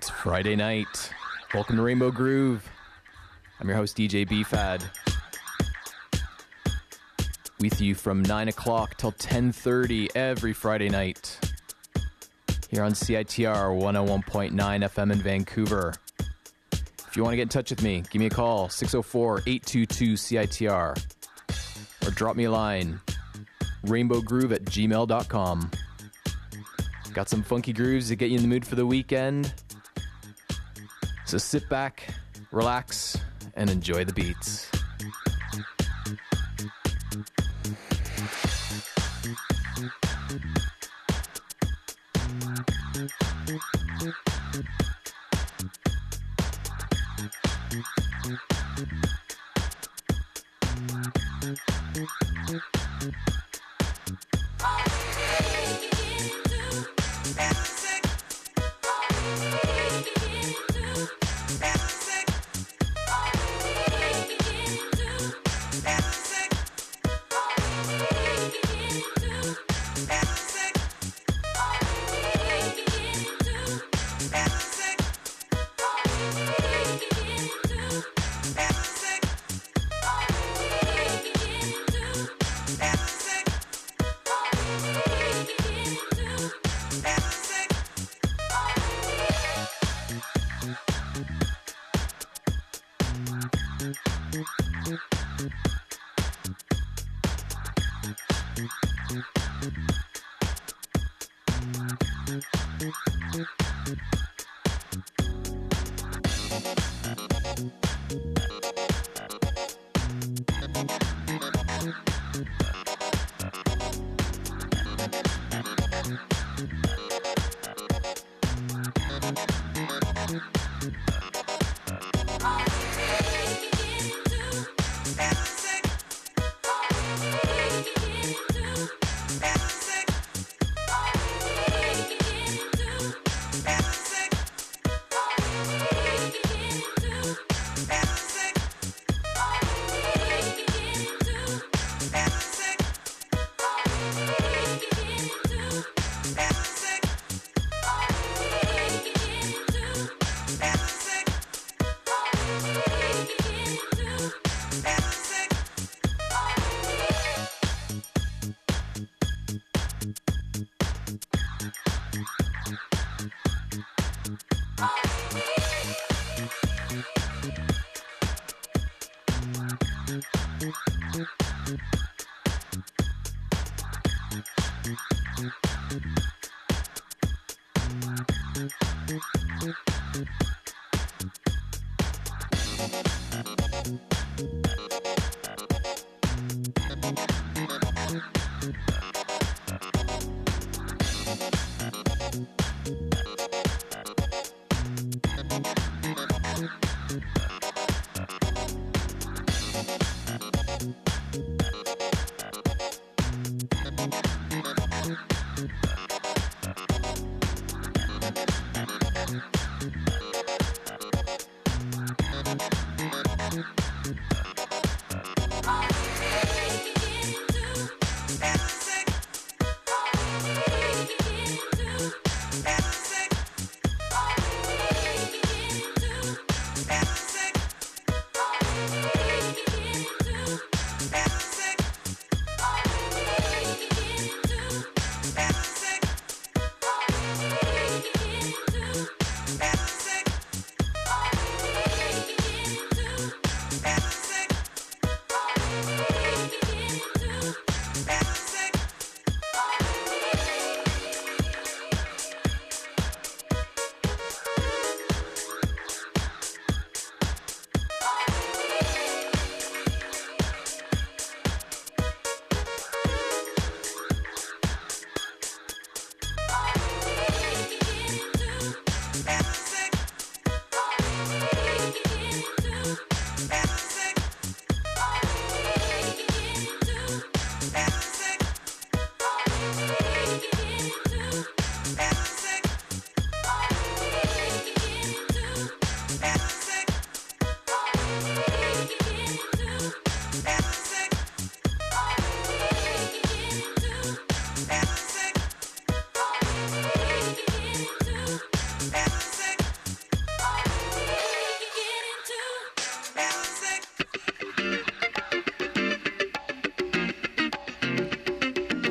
It's Friday night. Welcome to Rainbow Groove. I'm your host, DJ BFAD. With you from 9 o'clock till 10:30 every Friday night. Here on CITR 101.9 FM in Vancouver. If you want to get in touch with me, give me a call, 604-822-CITR. Or drop me a line, rainbowgroove@gmail.com. Got some funky grooves to get you in the mood for the weekend. So sit back, relax, and enjoy the beats.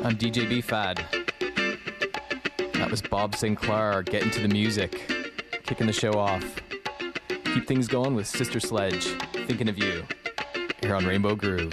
I'm DJ B-Fad. That was Bob Sinclair getting to the music, kicking the show off. Keep things going with Sister Sledge, Thinking of You, here on Rainbow Groove.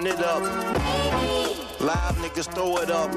Turn it up. Live niggas throw it up.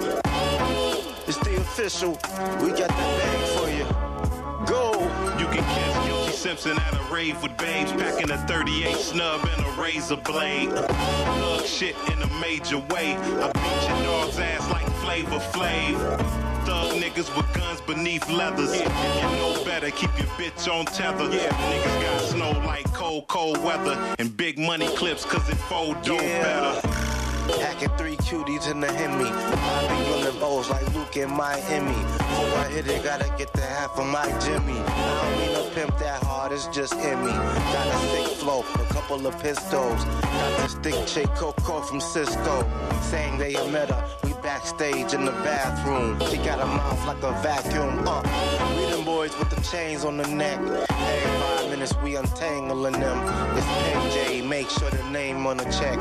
It's the official. We got the bag for you. Go. You can catch Guilty Simpson at a rave with babes, packing a 38 snub and a razor blade. Thug shit in a major way. I beat your dog's ass like Flavor Flav. Thug niggas with guns beneath leathers. If you know better, keep your bitch on tether. Niggas got snow like cold weather. And big money clips cause it fold dope better. Hacking 3 cuties in the Hemi. I be running bowls like Luke in Miami. Before I hit it, gotta get the half of my Jimmy. I don't mean to pimp that hard, it's just in me. Got a sick flow, a couple of pistols. Got this thick chick Coco from Cisco. Saying they met her, we backstage in the bathroom. She got a mouth like a vacuum. We them boys with the chains on the neck. Every 5 minutes we untangling them. It's KJ, make sure the name on the check.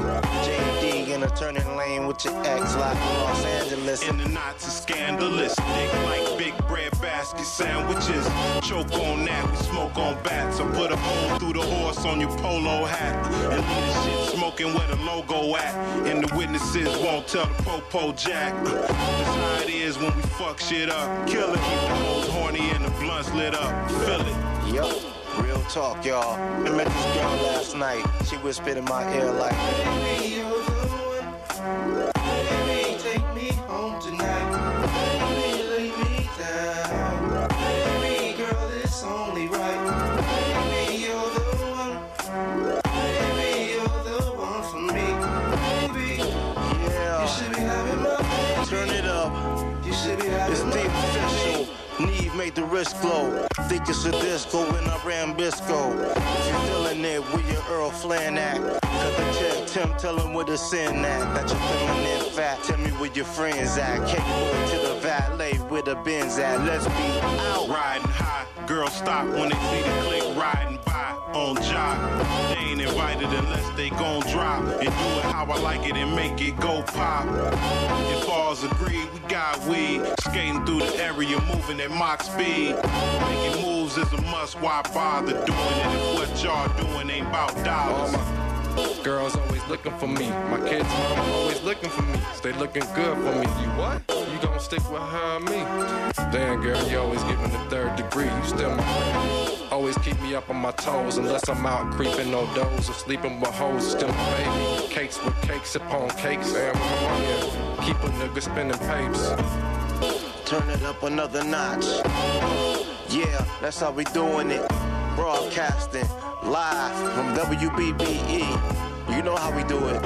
JD in a turning lane with your ex, like in Los Angeles. In the knots is scandalous. Thick like big bread basket sandwiches. Choke on that, we smoke on bats. I put a hole through the horse on your polo hat. And leave the shit smoking where the logo at. And the witnesses won't tell the Popo Jack. That's how it is when we fuck shit up. Kill it, keep the hoes horny and the blunts lit up. Feel it. Yup. Real talk, y'all. I met this girl last night. She whispered in my ear like, baby, you're the one. Baby, take me home tonight. Baby, lay me down. Baby, girl, it's only right. Baby, you're the one. Baby, you're the one for me. Baby, yeah. You should be having my baby. Turn it up. You should be having it's my baby. It's the official. Neve made the wrist glow. Think it's a disco when I ran Bisco. If you feeling it, where your Earl Flan at? Cut the check, Tim, tell him where the sin at. That your feminine fat, tell me where your friends at. Kick boy to the valet, where the Benz at. Let's be out. Riding high, girls stop when they see the click riding by on job. They ain't invited unless they gon' drop. And do it how I like it and make it go pop. If all's agreed, we got weed. Skating through the area, moving at Mach speed. Making moves is a must, why bother doing it if what y'all doing ain't about dollars? Girls always looking for me. My kids' mama always looking for me. Stay looking good for me. You what? You gon' stick with her or me? Damn, girl, you always giving the third degree. You still my friend. Always keep me up on my toes. Unless I'm out creeping no doors or sleeping with hoes. Still my baby. Cakes with cakes upon cakes. And with my money, keep a nigga spending papes. Turn it up another notch. Yeah, that's how we doing it. Broadcasting live from WBBE. You know how we do it.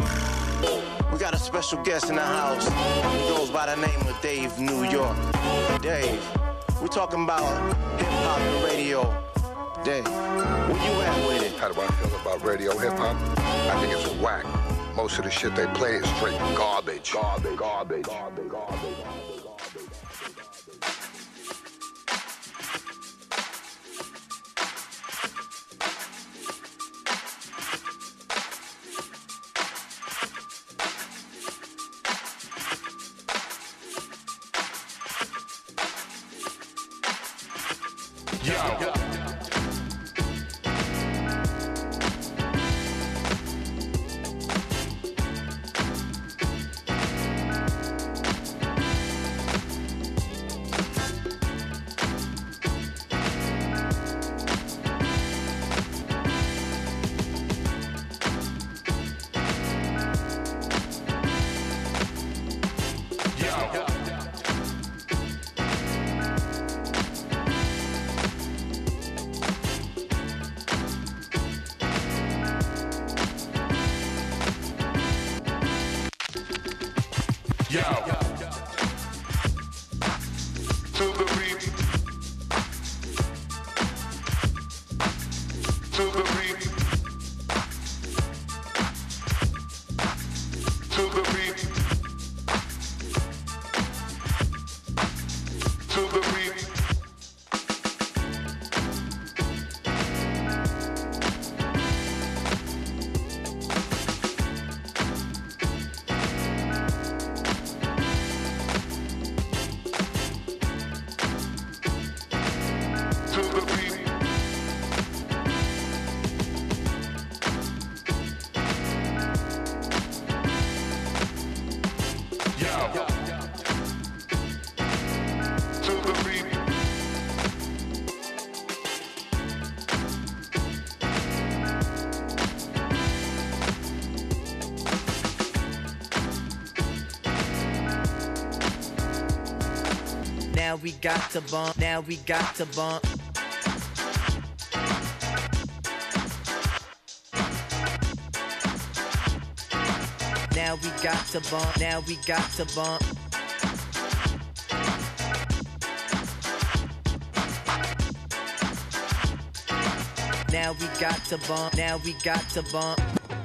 We got a special guest in the house. He goes by the name of Dave New York. Dave, we talking about hip-hop and radio. Dave, where you at with it? How do I feel about radio hip-hop? I think it's whack. Most of the shit they play is straight garbage. Garbage. Now we got to bump. Now we got to bump. Now we got to bump. Now we got to bump. Now we got to bump. Now we got to bump.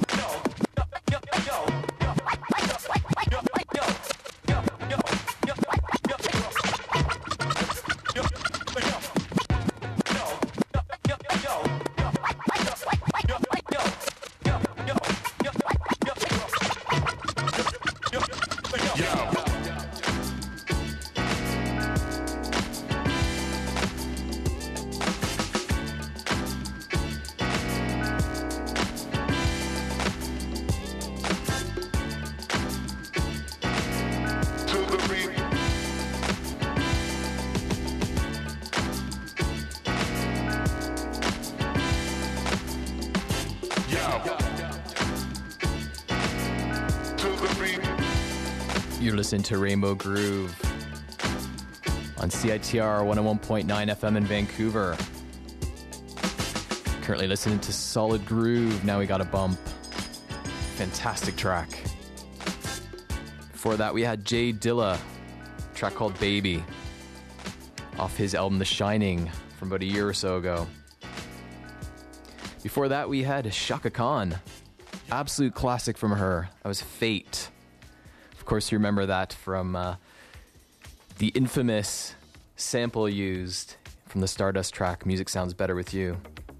You're listening to Rainbow Groove on CITR 101.9 FM in Vancouver. Currently listening to Solid Groove, Now We Got a Bump. Fantastic track. Before that, we had Jay Dilla, a track called Baby, off his album The Shining from about a year or so ago. Before that, we had Chaka Khan, absolute classic from her. That was Fate. Of course, you remember that from the infamous sample used from the Stardust track, Music Sounds Better With You.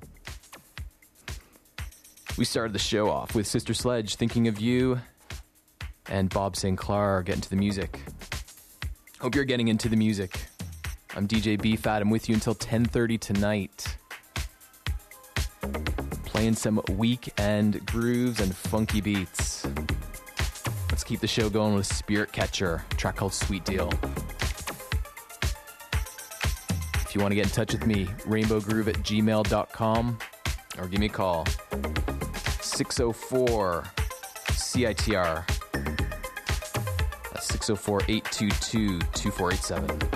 We started the show off with Sister Sledge, Thinking of You, and Bob Sinclair, Getting to the Music. Hope you're getting into the music. I'm DJ B-Fat. I'm with you until 10:30 tonight. Playing some weekend grooves and funky beats. Let's keep the show going with Spirit Catcher, a track called Sweet Deal. If you want to get in touch with me, rainbowgroove@gmail.com or give me a call. 604-CITR. That's 604-822-2487.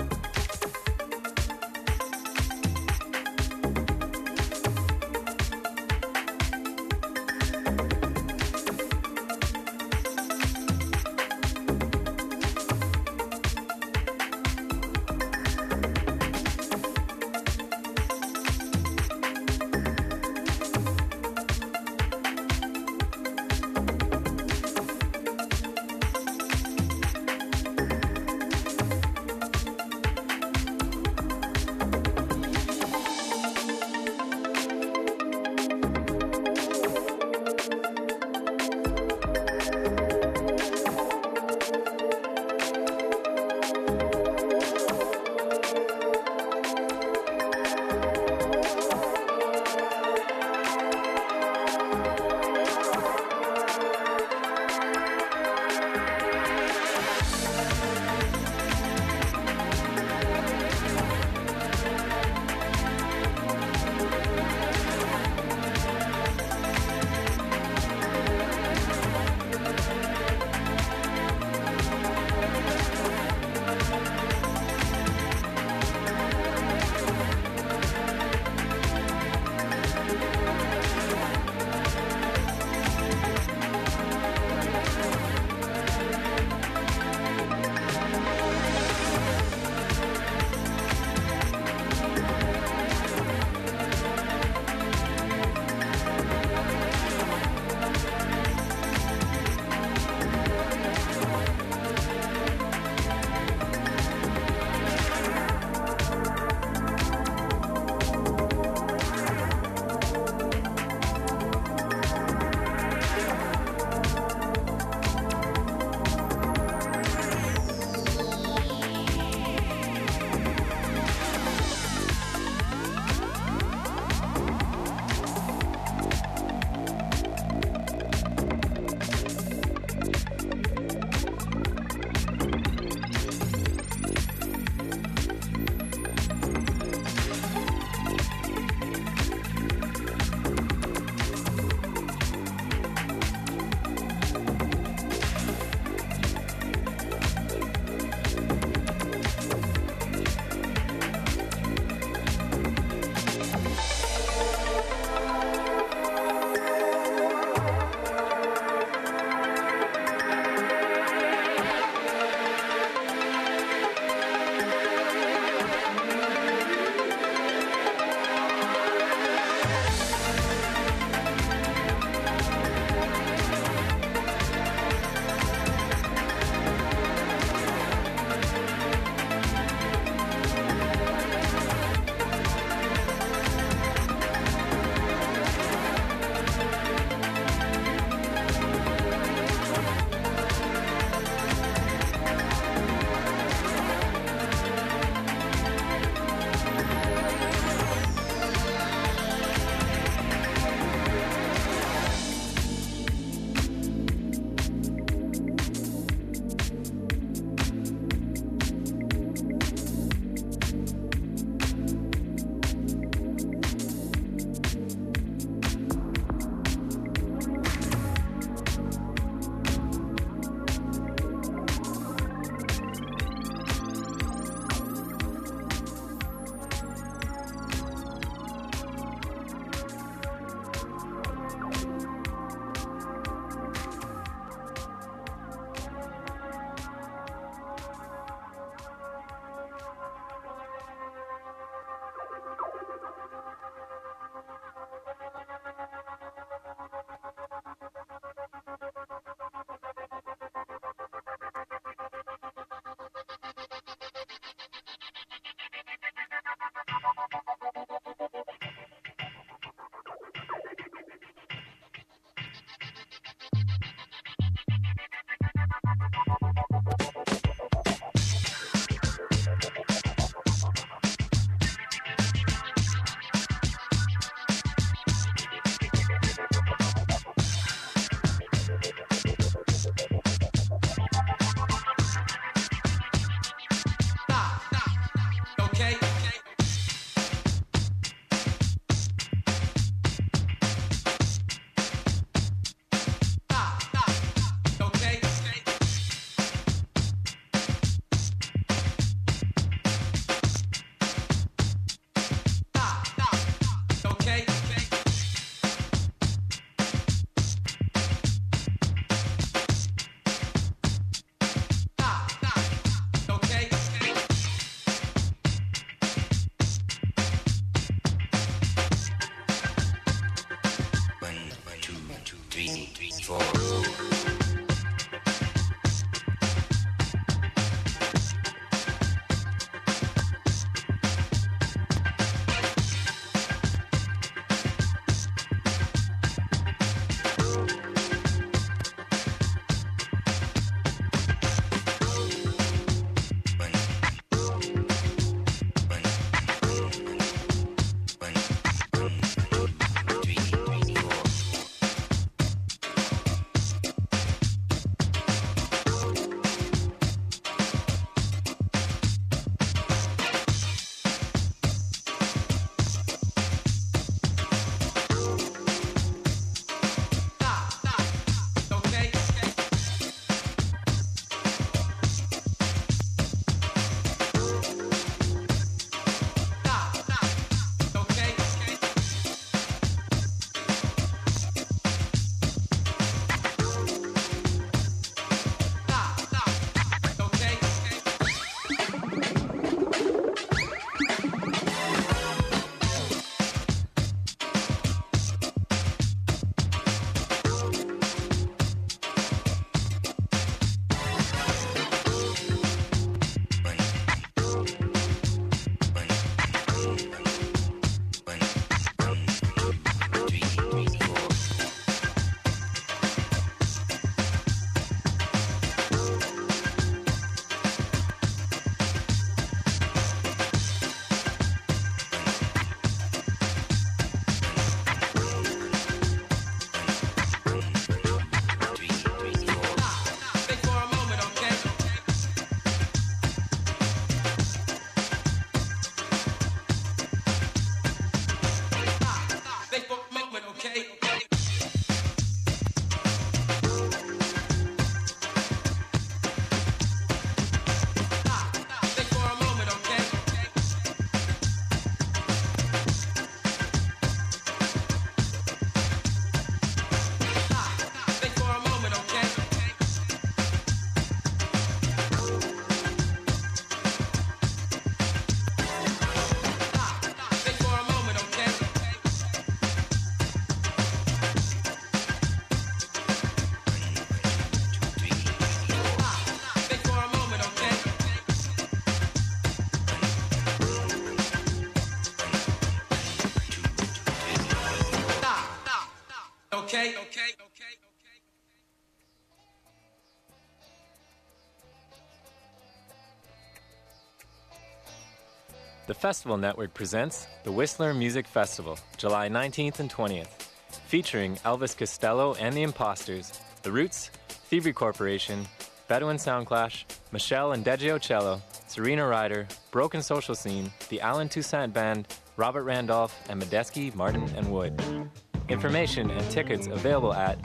The Festival Network presents the Whistler Music Festival, July 19th and 20th, featuring Elvis Costello and the Imposters, The Roots, Thievery Corporation, Bedouin Soundclash, Michelle and Deji Ocello, Serena Ryder, Broken Social Scene, the Alan Toussaint Band, Robert Randolph, and Medeski, Martin, and Wood. Information and tickets available at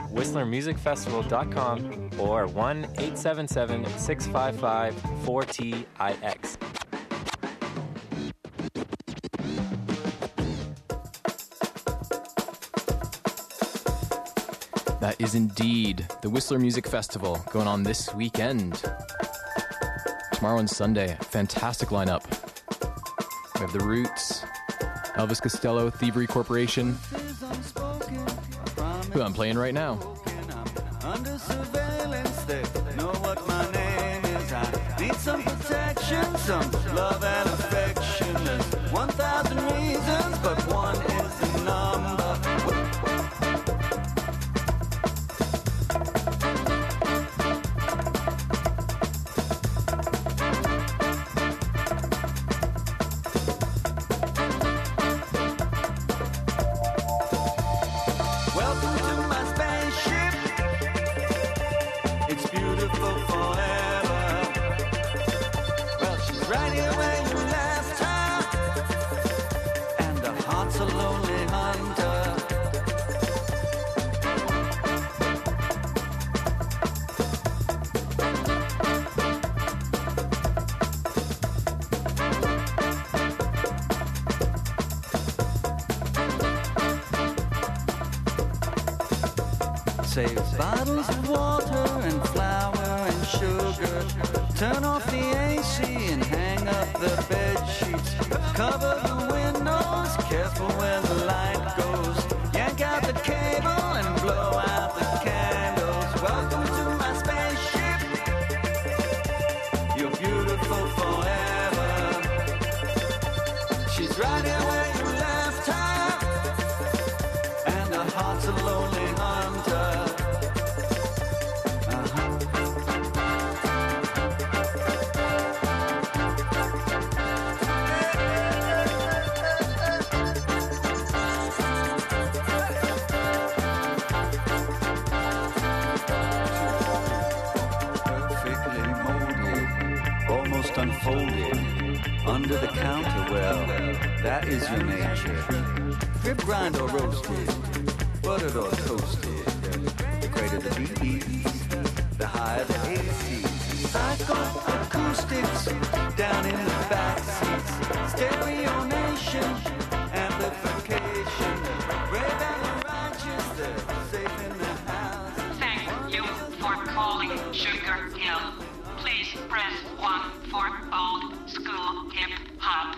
whistlermusicfestival.com or 1-877-655-4TIX. That is indeed the Whistler Music Festival going on this weekend. Tomorrow and Sunday, fantastic lineup. We have The Roots, Elvis Costello, Thievery Corporation, who I'm playing right now. Under surveillance, they know what my name is. I need some protection, some love and affection. There's 1,000 reasons, but one is the number. Right here where you last time. Save bottles of water and flour and sugar. Turn off the AC and hang up the bed sheets. Cover the windows, careful where the light goes. Yank out the cable and blow out the candles. Welcome to my spaceship. You're beautiful forever. She's right here where you left her. And her heart's a lonely hunter. Unfolded under the counter, well, that is your nature. Drip grind or roasted, buttered or toasted. The greater the BBs, the higher the AC. Psycho acoustics down in the back seats. Stereo nation, amplification. Brave and the righteous, they're safe in the house. Thank you for calling Sugar Hill. Please press 1 for old school hip hop.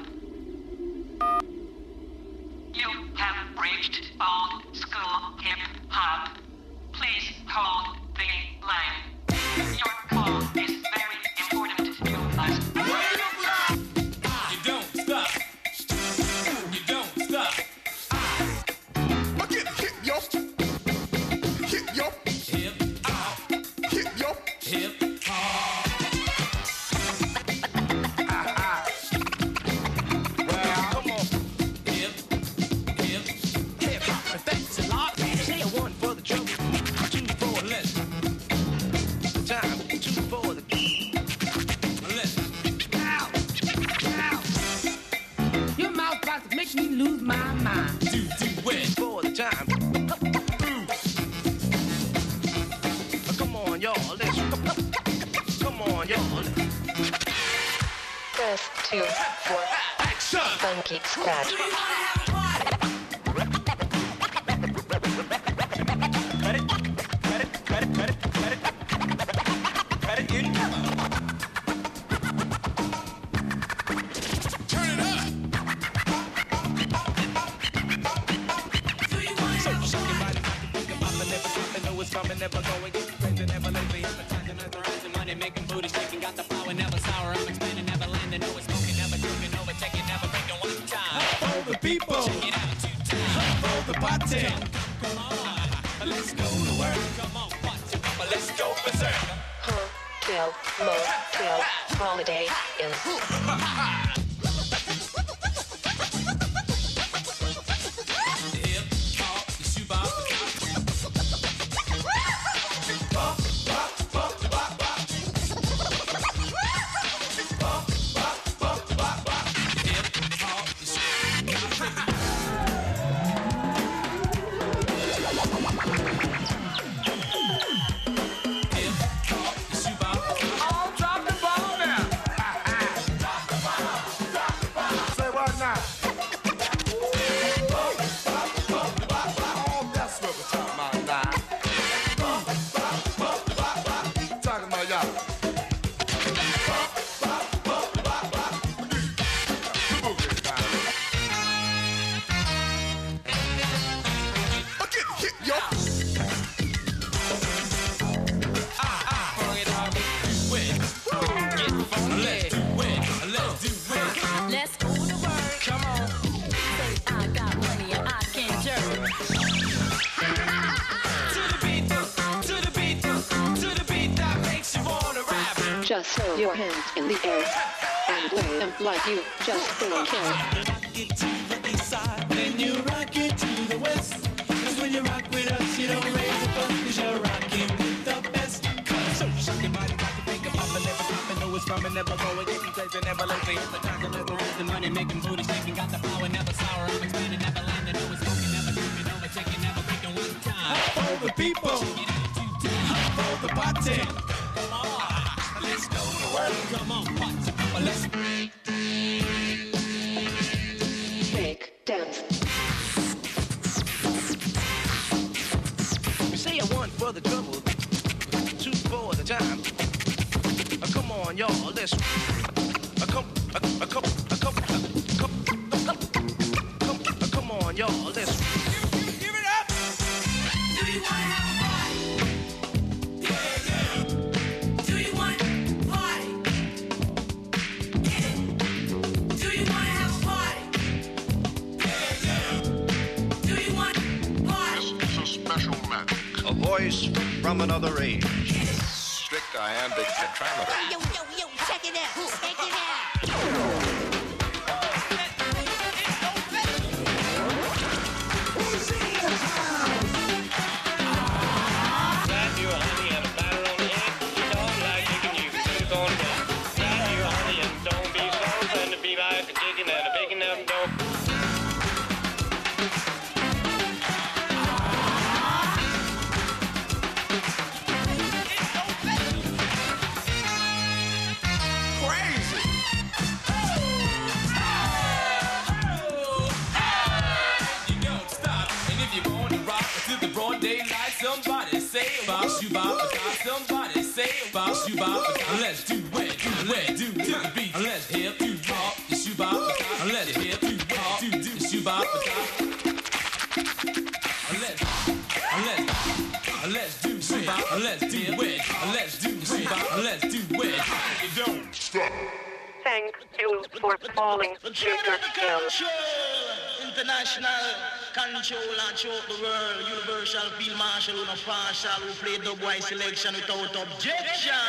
You have reached old school hip hop. Please hold the line. Your call is very important to us. You don't stop. You don't stop. Hip yo. Hip yo. Hip hop. Hip yo. Hip hop. Me lose my mind. Do it for the time. Come on, y'all. Let's come on, y'all. Press 2 for action. Funky Scratch. Never going, get crazy, never lazy. Advertising, mesmerizing, money making, booty shaking, got the power, never sour. I'm expanding, never landing, always smoking, never drinking, overtaking, never breaking one time. For the people, check it out, 2 times. For the party, come on, let's go to work. Come on, watch it, let's go berserk. Hotel, motel, holiday in. Just throw your hands in the air and wave them like you just don't care. Rock it to the east side, then you rock it to the west. Cause when you rock with us, you don't raise a fuss, cause you're rocking with the best. So shake your body, rock your finger, pop and never stop and know it's from and never go and getting crazy, never lazy. The time to never raising money, making booty shaking, got the power, never sour. I'm expanding, never landing, always smoking, never drinking, overtaking, never breaking one time. For the people, check it out, 2 times. For the party, come on, let's go to work. Come on, watch it, let's break dance. say a 1 for the on, y'all, listen. Come on, y'all, listen. Give it up! Do you want to have a party? Yeah, yeah. Do you want a party? Yeah. Do you want to have a party? Yeah, yeah. Do you want a party? This is a special magic. A voice from another age. Strict iambic tetrameter. Yo, check it out. Check it out. Somebody say about you, somebody say about you, let's do it, do the beat, let's hip you rock, the shoe bop, let's hip you rock, do the shoe bop, let's do shoe bop, let's do it, let's do the shoe bop, let's do it, you don't stop. Thank you for calling Sugar Hill. International control and choke the world. Universal field marshal, no partial. Who play the boy selection without objection.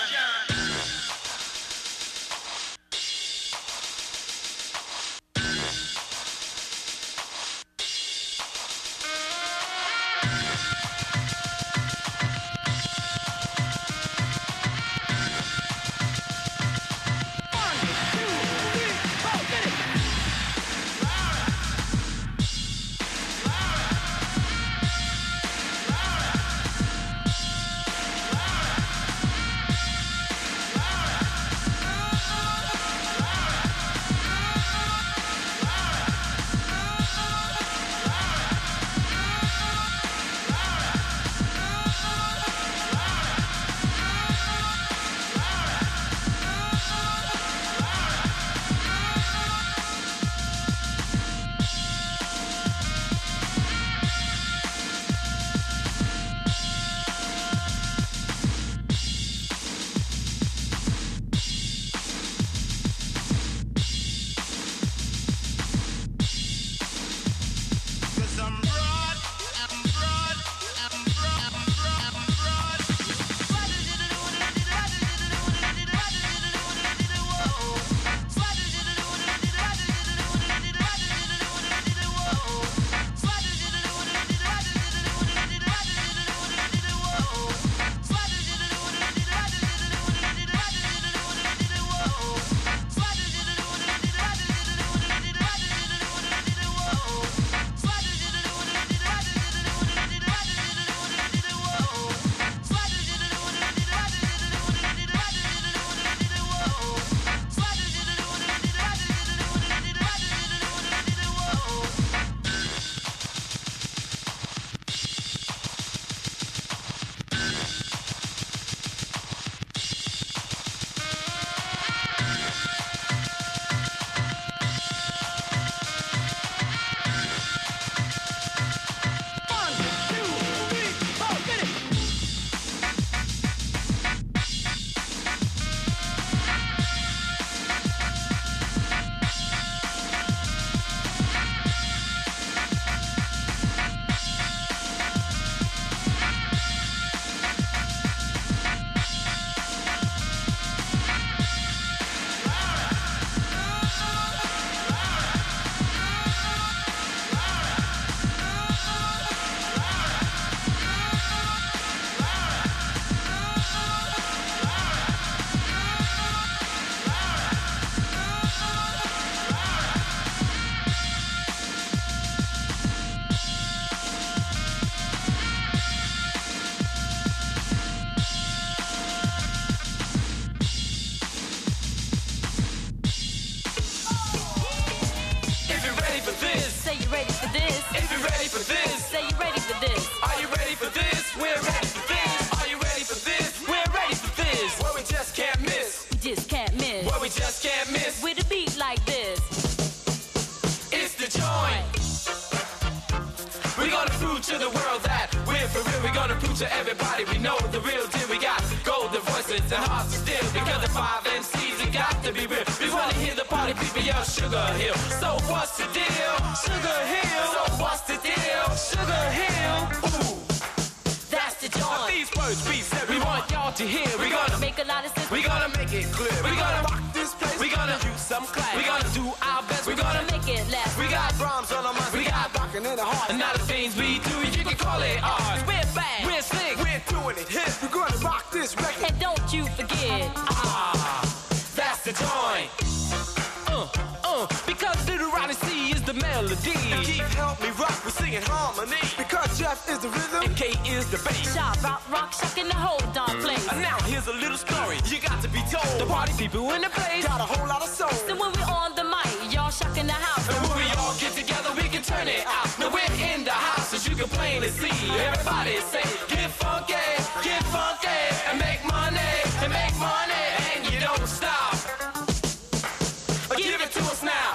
To everybody, we know the real deal. We got golden voices and hearts of steel. Because the 5 MCs, it got to be real. We wanna hear the party people yell Sugar Hill. So what's the deal? Sugar Hill. So what's the deal? Sugar Hill. Ooh, that's the joint. These words we said we want y'all to hear. We gonna make a lot of sense. We gonna make it clear. We gonna rock this place. We gonna use some class. We gonna do our best. We gonna make it last. We got drums on our minds. We got rockin' in the heart. And now the things we do, you can call it ours. We're bad. We're slick. We're doing it hip. We're gonna rock this record. And don't you forget. That's the joint. Because Little Ronnie C is the melody. And Keith help me rock, we sing in harmony. Because Jeff is the rhythm, and K is the bass. Shop, rock, shocking the whole darn place. And now here's a little story you got to be told. The party people in the place got a whole lot of soul. So when we're on the mic, y'all shocking the house. And when we all get together, we can turn it out. Now we're in the house, as you can plainly see. Everybody say, get funky, and make money, and you don't stop. Give it to us now.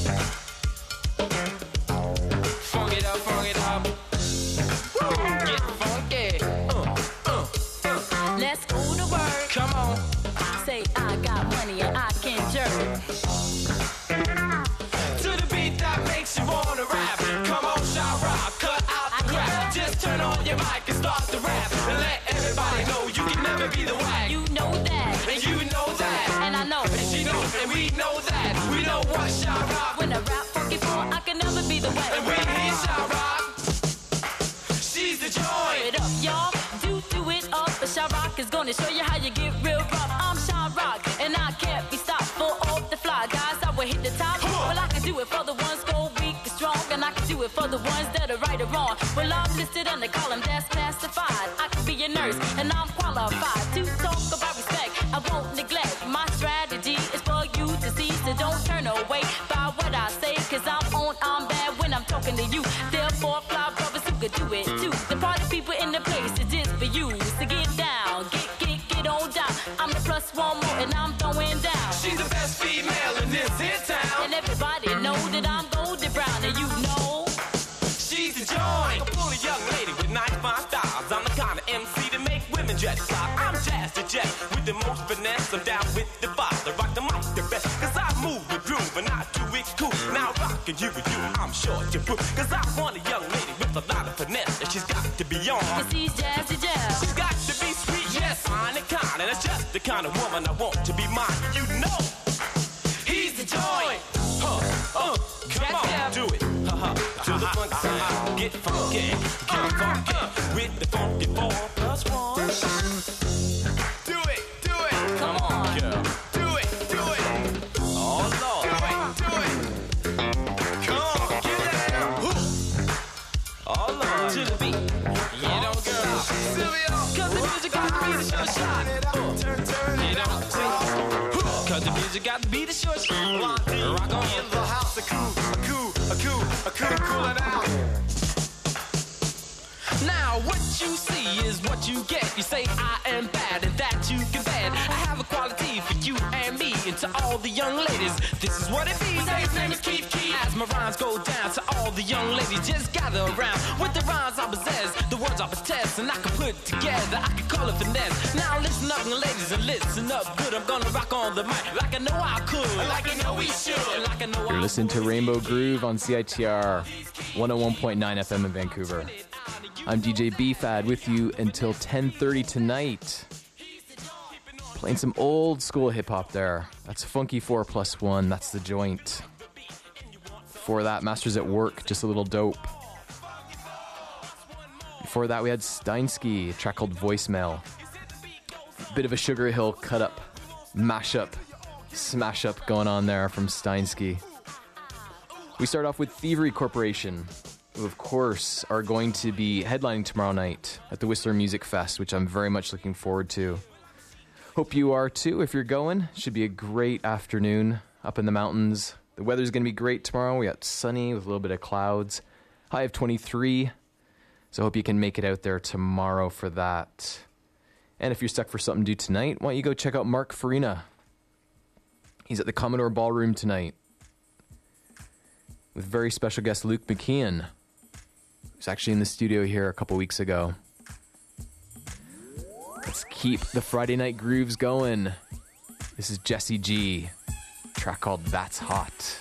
Funk it up. Woo. Get funky. Let's go to work. Come on. Say I got money and I can jerk. To the beat that makes you wanna rap. Come on, shout rock, cut out the crap. Just turn on your mic and start to rap. And let everybody know you can never be the whack. You know that. And you know that. And I know. And she knows and we know that. We know what shout rock. When I rap funky for, I can never be the way. And we hear shout rock. She's the joy. It up, y'all. Do it up. But shout rock is gonna show you how you get real rough. I'm shout rock, and I can't be stopped. Full off the fly, guys. I will hit the top. Well, I can do it for the ones go weak and strong, and I can do it for the ones that are right or wrong. Well, I'm listed in the column that's classified. I can be a nurse, and I'm qualified to talk about respect. I won't neglect. My strategy is for you to see, so don't turn away by what I say, cause I'm bad when I'm talking to you. Therefore, fly brothers who could do it too. The party people in the place is just for you. So get down, get on down. I'm the plus one more, and I'm throwing down. She's the best female in this here town. And everybody know that I'm golden brown, and you know she's the joint. A fully young lady with nice fine styles. I'm the kind of MC to make women dress fly. I'm Jazz the Jet with the most finesse. I'm down with the father, rock the mic the best. Cause I move with groove and I do it cool. Now rockin' you with you, I'm sure to prove. Cause I want a young lady with a lot of finesse. And she's got to be on. Cause she's Jazz the Jet. She's got to be sweet, yes, fine and kind. And that's just the kind of woman I want to be mine. You know, he's the joint. Come on, do it. To the funk side, get funky, with the funky 4+1. Do it, come on, girl. Do it. Oh Lord, do it. Come on, get down. Oh Lord, to the beat. You don't stop, Sylvia. Cause the music got to be the short shot. You don't stop. Cause the music got to be the short shot. Rock on in the house, a cool it out. Now what you see is what you get. You say I am bad and that you can bet. I have a quality for you and me and to all the young ladies. This is what it means. Say his name is Keith. As my rhymes go down to all the young ladies, just gather around with the rhymes I possess, the words I possess, and I can put together. I can call it finesse. Now listen up, ladies, and listen up good. I'm gonna rock on the mic like I know I could, like I know we should, like I know. You're listening to Rainbow Groove on CITR 101.9 FM in Vancouver. I'm DJ B-Fad with you until 10:30 tonight. Playing some old school hip-hop there. That's Funky 4+1. That's the joint. Before that, Masters at Work, just a little dope. Before that, we had Steinsky, a track called Voicemail. Bit of a Sugar Hill cut-up, mash-up, smash-up going on there from Steinsky. We start off with Thievery Corporation, who of course are going to be headlining tomorrow night at the Whistler Music Fest, which I'm very much looking forward to. Hope you are too if you're going. Should be a great afternoon up in the mountains. The weather's going to be great tomorrow. We got sunny with a little bit of clouds. High of 23. So I hope you can make it out there tomorrow for that. And if you're stuck for something to do tonight, why don't you go check out Mark Farina. He's at the Commodore Ballroom tonight with very special guest Luke McKeon, who's actually in the studio here a couple weeks ago. Let's keep the Friday night grooves going. This is Jesse G, a track called That's Hot.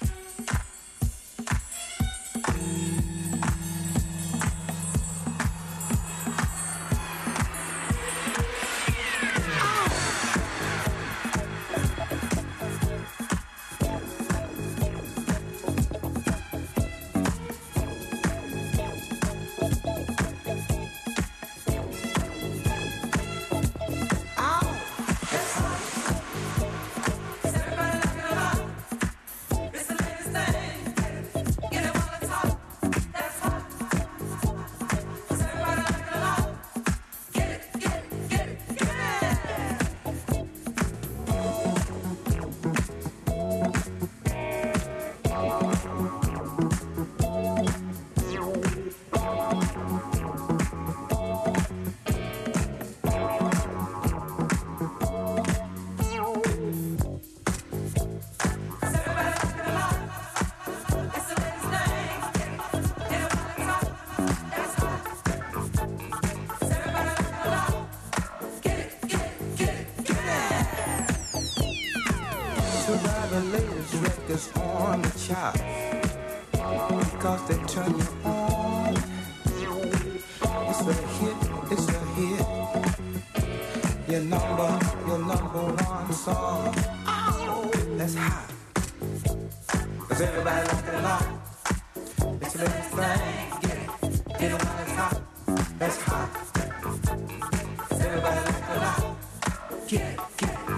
Because they turn you on. It's a hit, it's a hit. Your number one song. Oh, that's hot. Cause everybody like it a lot. It's a little thing. Get it while it's hot. That's hot. Everybody like it a lot. Get it.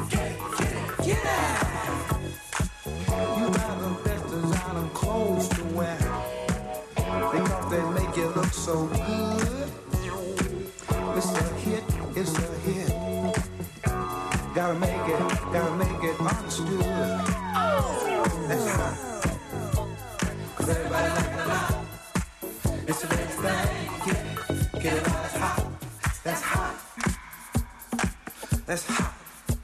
You got the best designer clothes to wear. Because they make you look so good. It's a hit, it's a hit. Gotta make it understood. Oh, that's hot. Cause everybody like it a lot. It's the best thing. Get it while it's hot. That's hot. That's hot.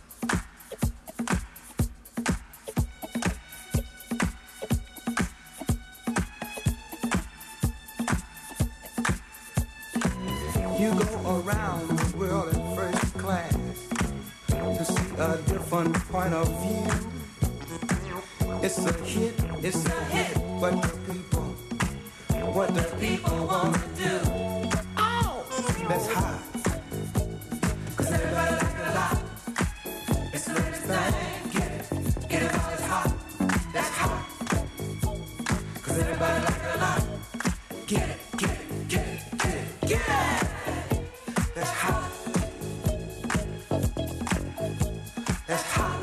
You go around the world in first class to see a different point of view. It's a hit, what the people want to do. Oh, that's hot. Cause everybody like it a lot. It's the latest thing. Get it while it's hot. That's hot. Cause everybody like it a lot. Get it. That's hot. That's hot.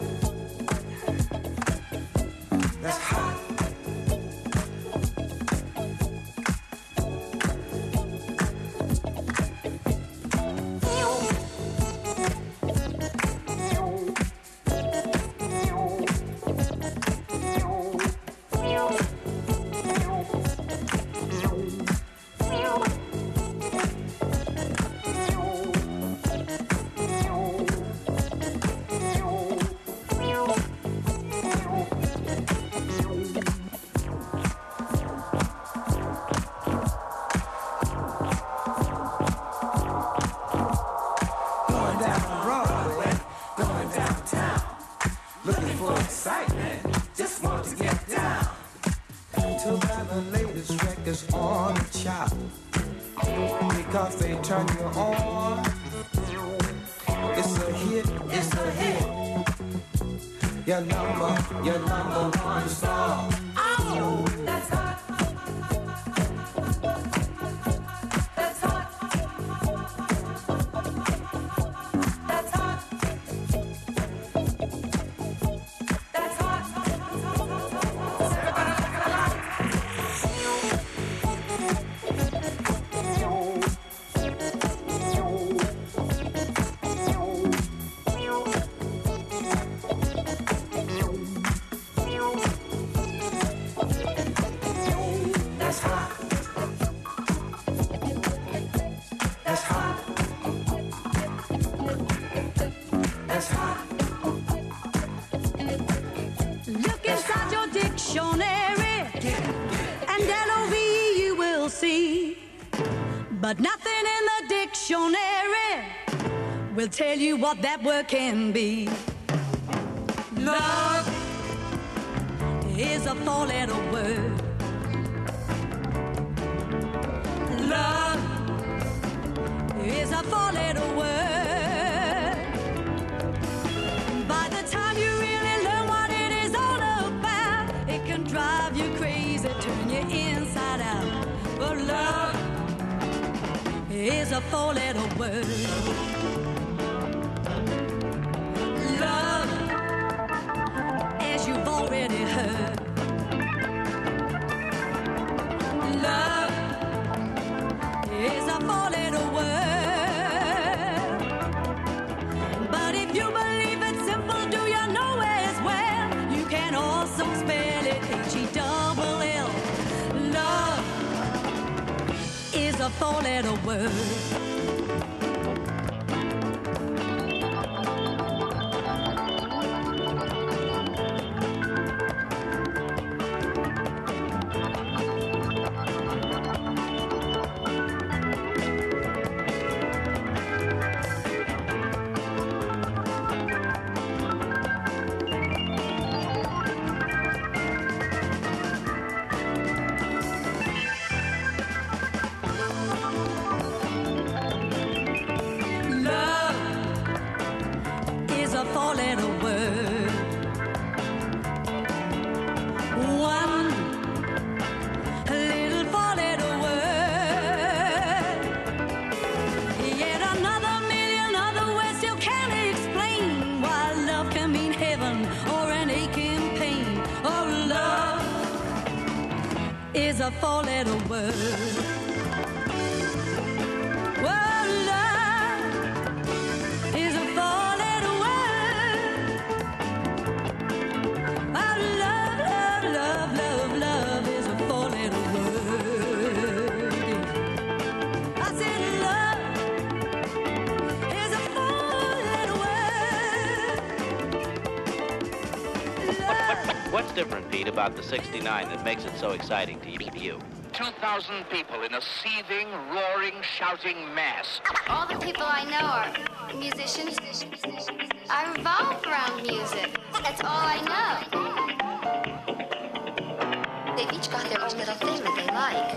That's hot. Your number one song. Oh, that's hot. That's hot. That's hot. That's hot. Everybody like it a lot. But nothing in the dictionary will tell you what that word can be. Love is a four-letter word. Love is a four-letter word. By the time you really learn what it is all about, it can drive you crazy, turn you inside out. But love is a four-letter word. Love, as you've already heard. Love is a four-letter word. But if you believe it's simple, do you know as well? You can also spell it H-E-double-L. Love is a four-letter word. Four-letter word. One little four-letter word. Yet another million other words you can't explain why love can mean heaven or an aching pain. Oh, love is a four-letter word. Oh, love is a four-letter word. What's different, Pete, about the 69 that makes it so exciting to you? 2,000 people in a seething, roaring, shouting mass. All the people I know are musicians. I revolve around music. That's all I know. They've each got their own little thing that they like.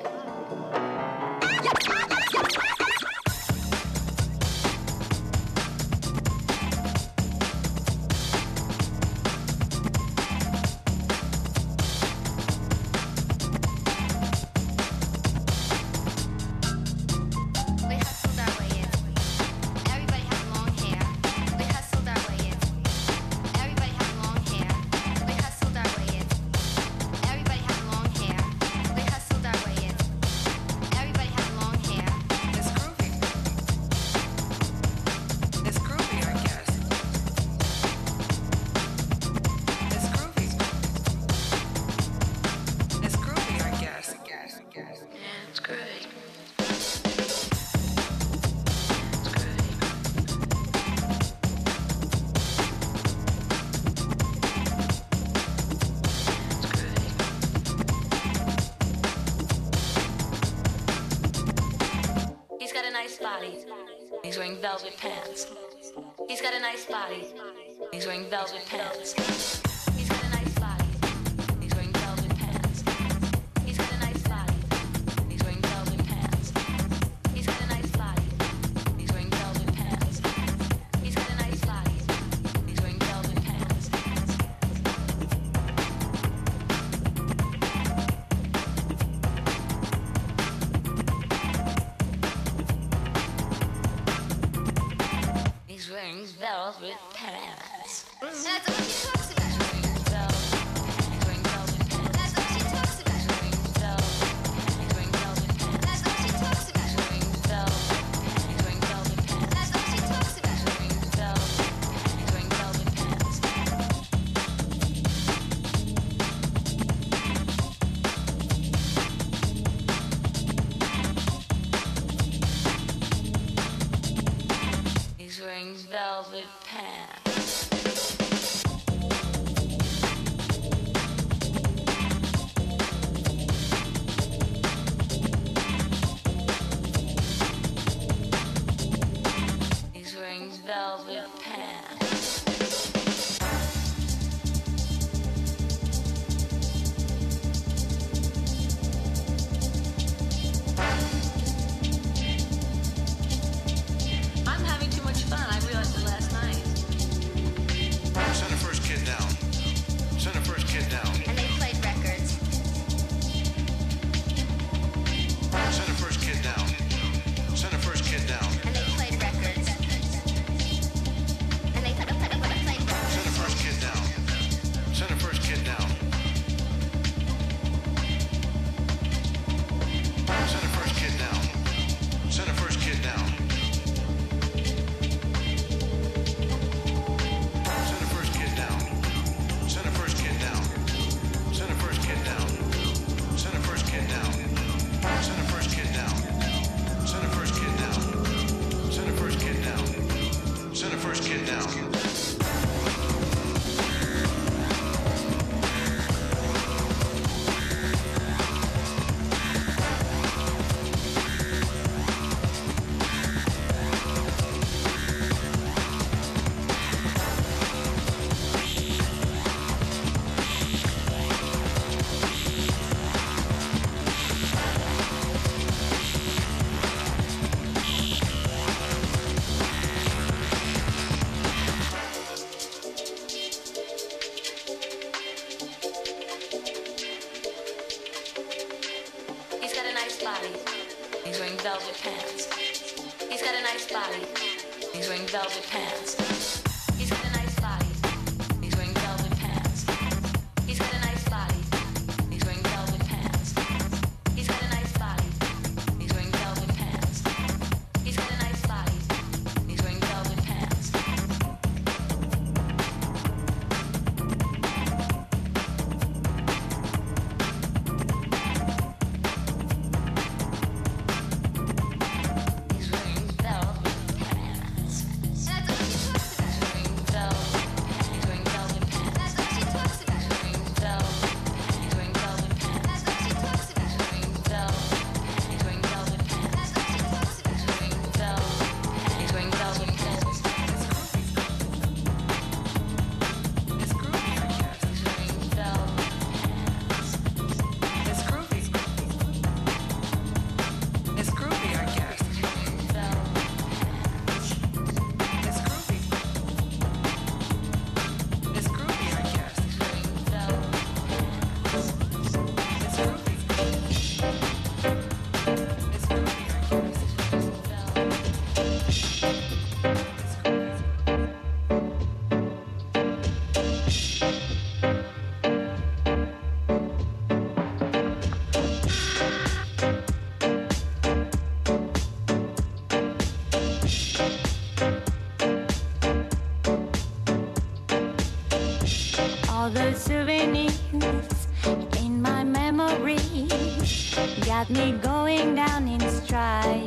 He's wearing velvet pants. He's got a nice body. He's wearing velvet pants. He's got a nice body. He's wearing velvet pants. He's got a nice body. He's wearing velvet pants. He's got a nice body. He's wearing velvet pants. He's got a nice body. He's wearing velvet pants. He's wearing velvet pants. That's what he talks about. He's wearing velvet pants. He's got a nice body. He's wearing velvet pants. He's got a nice body. He's wearing velvet pants. He's got a nice body. He's wearing velvet pants. He's got a nice body. He's wearing velvet pants. He's got a nice body. He's wearing velvet pants. All the souvenirs in my memory got me going down in strike.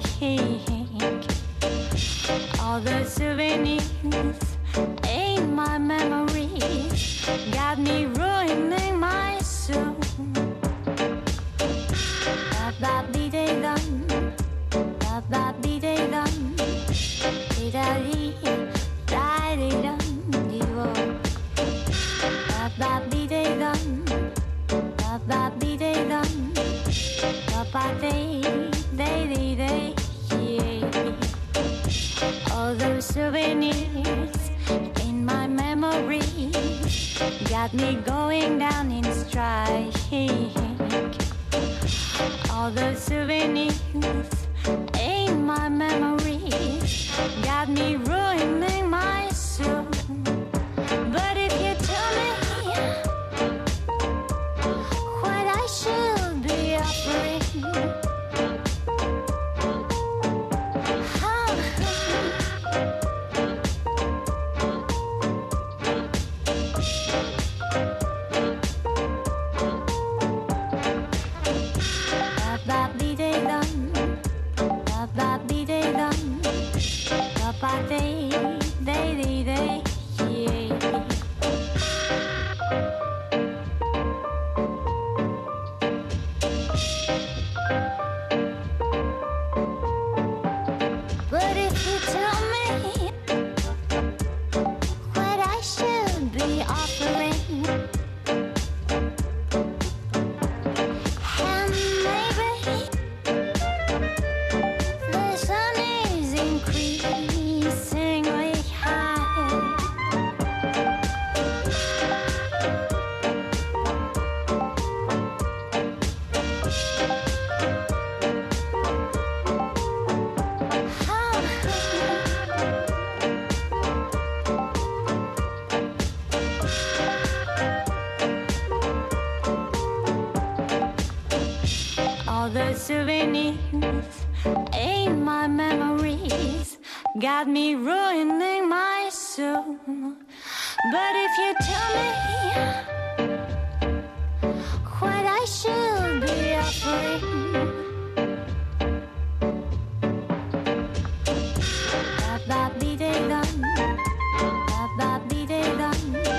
All the souvenirs in my memory got me ruining my soul. Ba-ba-dee-dee-dum, ba-ba-dee-dee-dum, dee-da-dee-da-dee-dum, dee-wo. Ba-ba-dee-dee-dum, ba-ba-dee-dee-dum, ba-ba-dee-dee-dee-dee, yeah. All those souvenirs in my memory got me going down in strike. All those souvenirs in my memory got me ruining my soul. But if you tell me what I should be offering, ba-ba-dee-dee-dum, ba-ba-dee-dee-dum, ba-ba-dee-dee-dee-dee, yeah. But if you tell me what I should be offering, and maybe the sun is increasingly high. All the souvenirs in my memories got me ruining my soul. But if you tell me what I should be offering, ba-ba-dee-dee-dum, ba-ba-dee-dee-dum,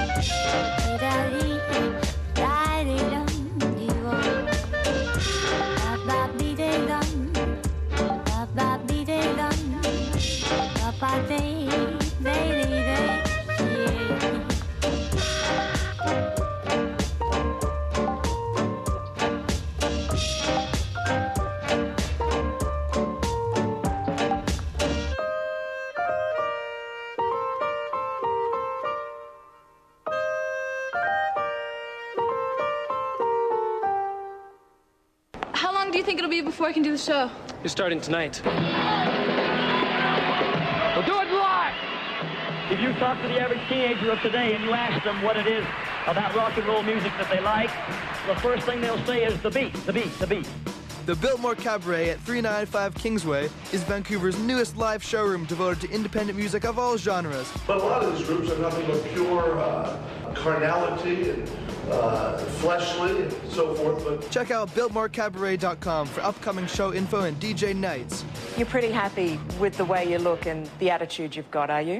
dee-da-dee-da-dee-dum, dee-wo. Ba-ba-dee-dee-dum, ba-ba-dee-dee-dum, ba-ba-dee-dee-dee-dee, yeah. How long do you think it'll be before I can do the show? is starting tonight. We'll do it live! If you talk to the average teenager of today and you ask them what it is about rock and roll music that they like, the first thing they'll say is the beat, the beat, the beat. The Biltmore Cabaret at 395 Kingsway is Vancouver's newest live showroom devoted to independent music of all genres. But a lot of these groups are nothing but pure carnality and fleshly and so forth. But check out BiltmoreCabaret.com for upcoming show info and DJ nights. You're pretty happy with the way you look and the attitude you've got, are you?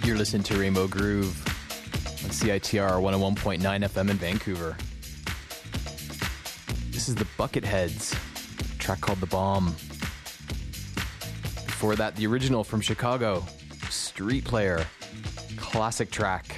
You're listening to Rainbow Groove on CITR 101.9 FM in Vancouver. This is the Bucketheads, a track called The Bomb. Before that, the original from Chicago, Street Player, classic track.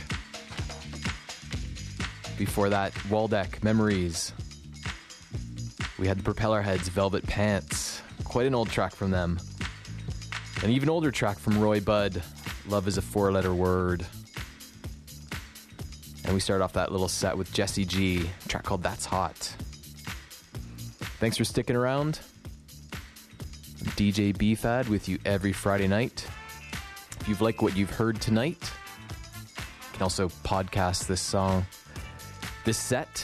Before that, Waldeck, Memories. We had the Propellerheads, Velvet Pants, quite an old track from them. An even older track from Roy Budd, Love is a Four-Letter Word. And we start off that little set with Jesse G, a track called That's Hot. Thanks for sticking around. I'm DJ BFAD with you every Friday night. If you've liked what you've heard tonight, you can also podcast this set,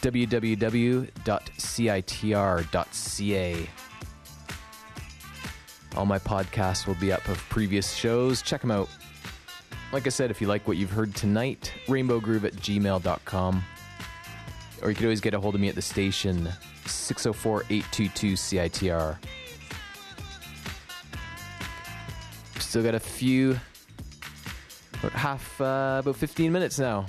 www.citr.ca. All my podcasts will be up of previous shows. Check them out. Like I said, if you like what you've heard tonight, rainbowgroove@gmail.com. Or you can always get a hold of me at the station, 604-822-CITR. Still got a few, about 15 minutes now.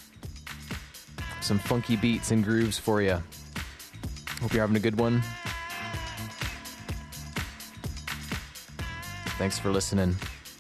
Some funky beats and grooves for you. Hope you're having a good one. Thanks for listening.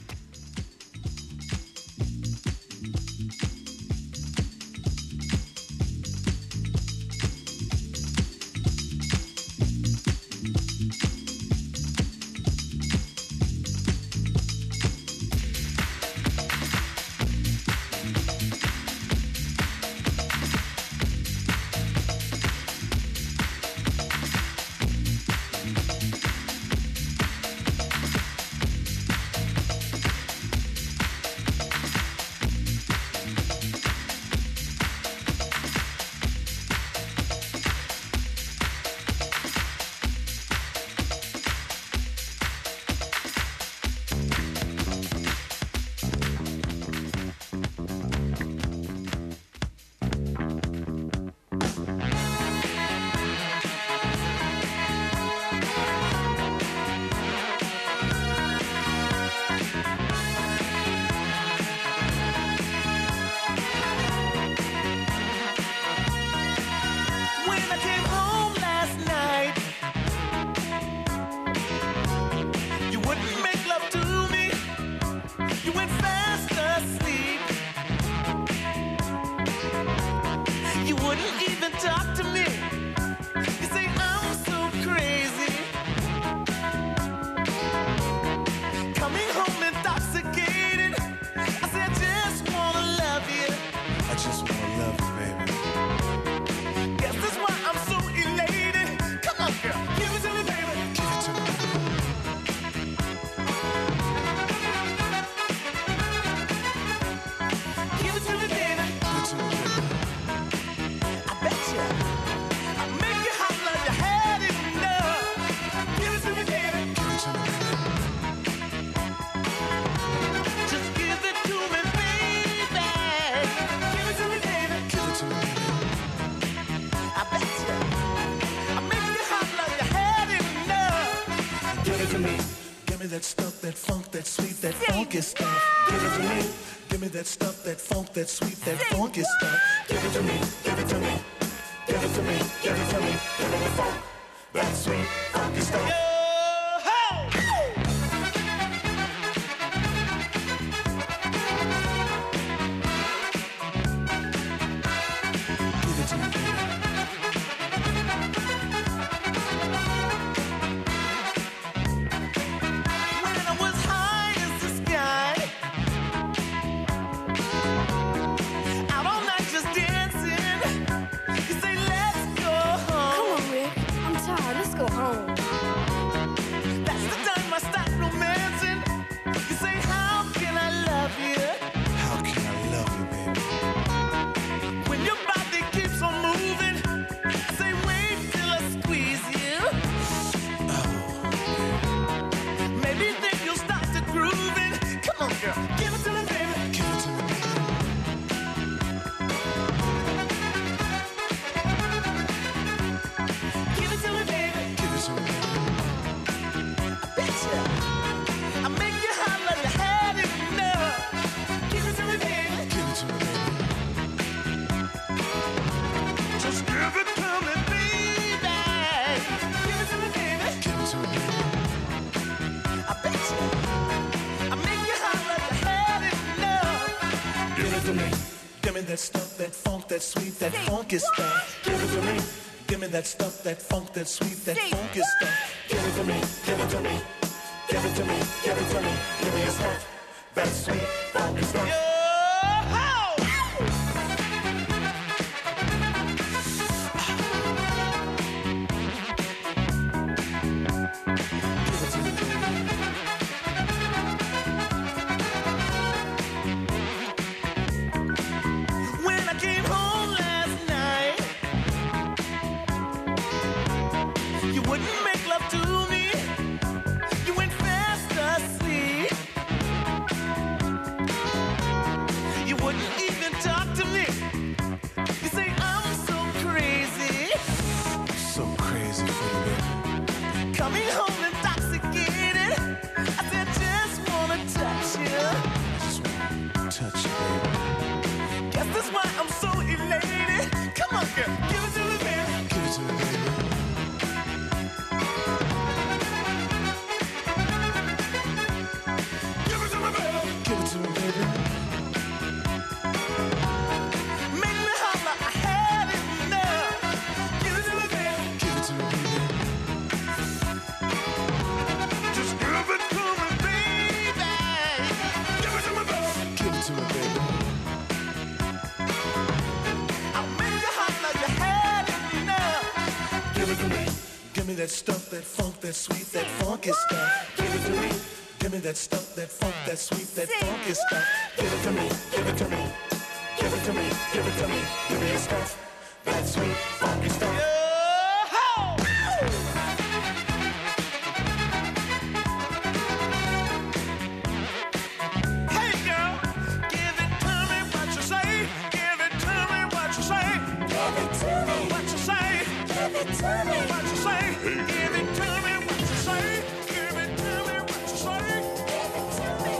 That stuff, that funk, that sweet, that funky stuff. Give it to me. Give me that stuff, that funk, that sweet, that funky stuff. Give it to me. Give it to me. Give it to me. Give it to me. Give me the funk, that sweet, funky stuff. to me. Give me that stuff, that funk, that sweet, that funky stuff. Give it to me. Give me that stuff, that funk, that sweet, that funky stuff. Give it to me, give it to me. Give it to me, give it to me. Give me your stuff, that sweet, funky stuff. That stuff, that funk, that sweet, that funky stuff. Give it to me. Give me that stuff, that funk, that sweet, that funky stuff. Give it to me. Give it to me. Give it to me. Give it to me. Give me your stuff, that sweet, funky stuff. Hey girl, give it to me. What you say? Give it to me. What you say? Give it to me. What you say? Give it to me. What you say? Give it to me, what you say? Give it to me, what you say? Give it to me.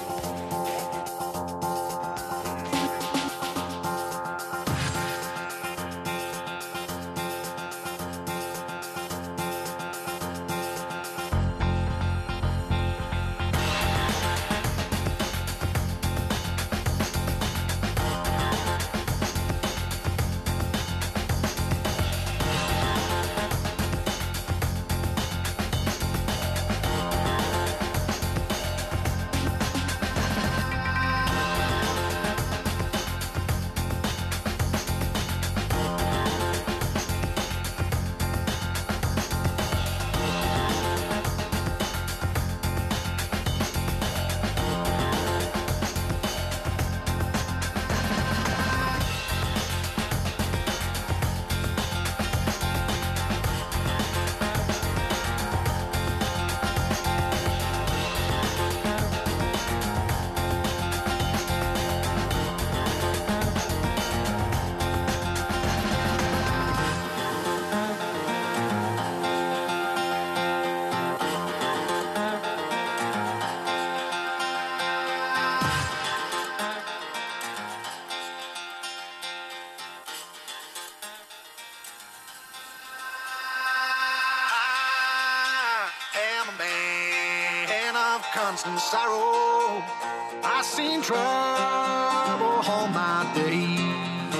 Constant sorrow, I seen trouble all my days.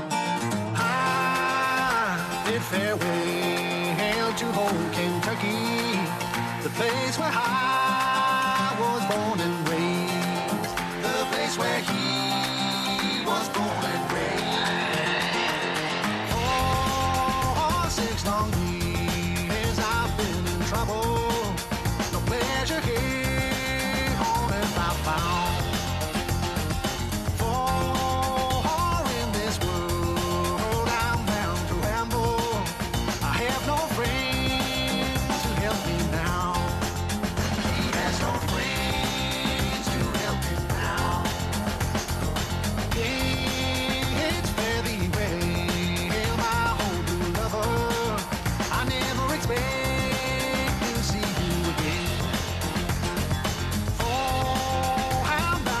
I bid farewell to home Kentucky, the place where I was born and raised, the place where he was born and raised. For 6 long years I've been in trouble, no pleasure here. Expect to see you again. Oh, I'm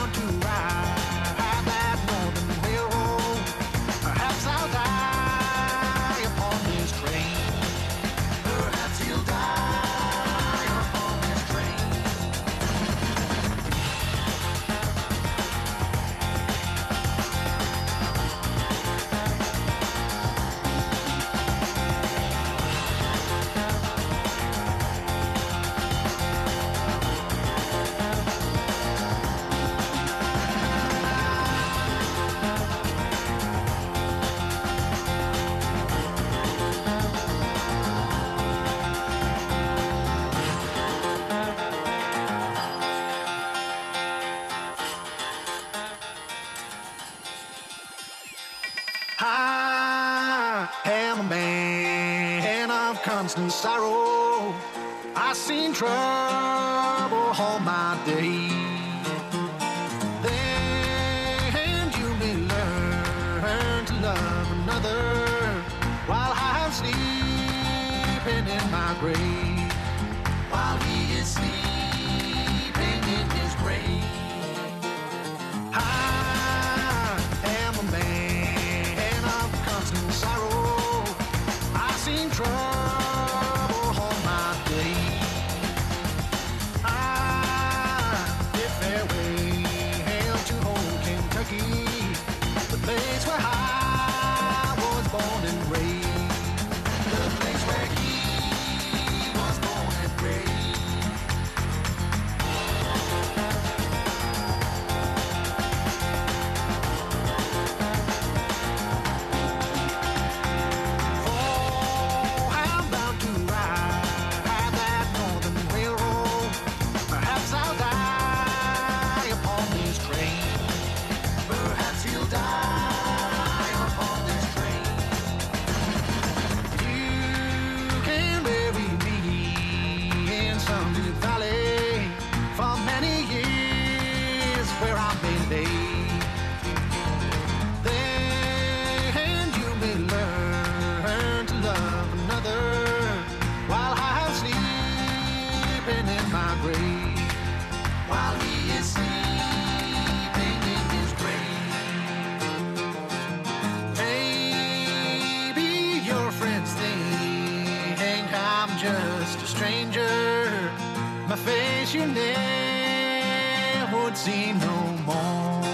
constant sorrow. I seen trouble all my days. Then you may learn to love another while I'm sleeping in my grave. While he is sleeping in his grave. I am a man of constant sorrow. I seen trouble all my days. I bid farewell to old Kentucky, the place where I was born and raised, the place where he was born and raised. My face you never would see no more.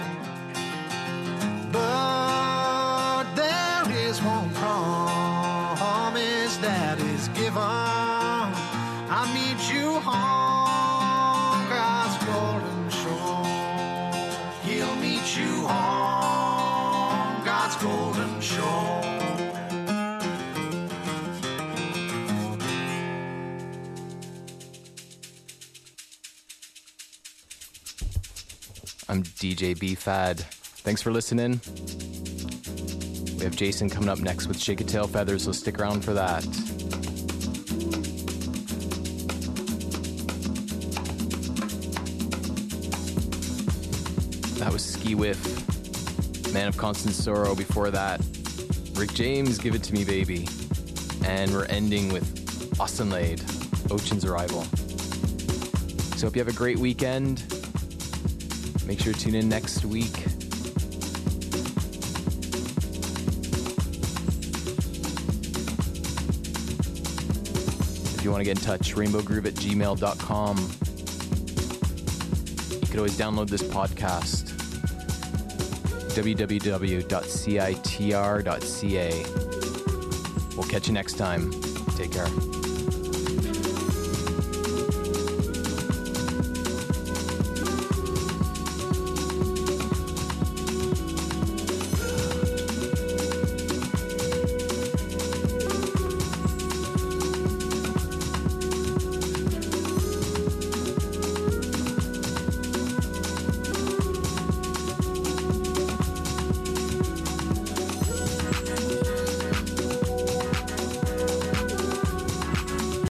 But there is one promise that is given. I'll meet you on God's golden shore. He'll meet you on God's golden shore. I'm DJ B-Fad. Thanks for listening. We have Jason coming up next with Shake a Tail Feathers, so stick around for that. That was Ski Whiff, Man of Constant Sorrow. Before that, Rick James, Give It To Me Baby. And we're ending with Austenlade, Ocean's Arrival. So hope you have a great weekend. Make sure to tune in next week. If you want to get in touch, rainbowgroove@gmail.com. You could always download this podcast, www.citr.ca. We'll catch you next time. Take care.